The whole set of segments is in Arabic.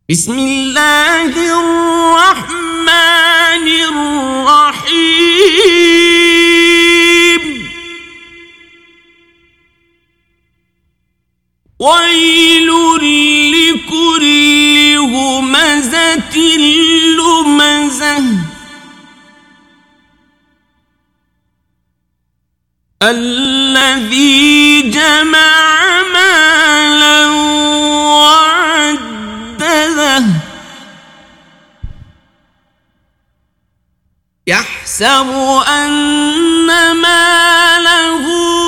بسم الله الرحمن الرحيم ويل لكل همزة لمزة الذي جمع مالا وعدده يحسب أن ماله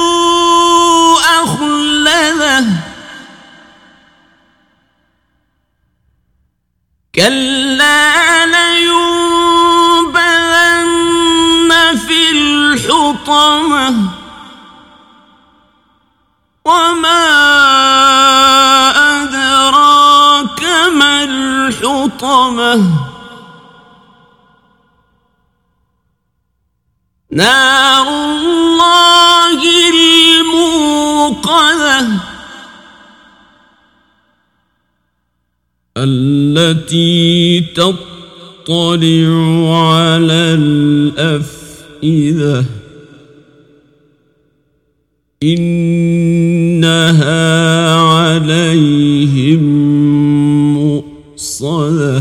أخلده كلا لينبذن في الحطمة وما أدراك ما الحطمة نار الله الموقدة التي تطلع على الأفئدة إنها عليهم مؤصدة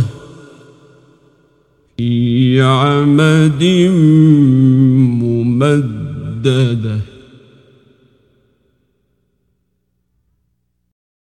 في عمد ممددة.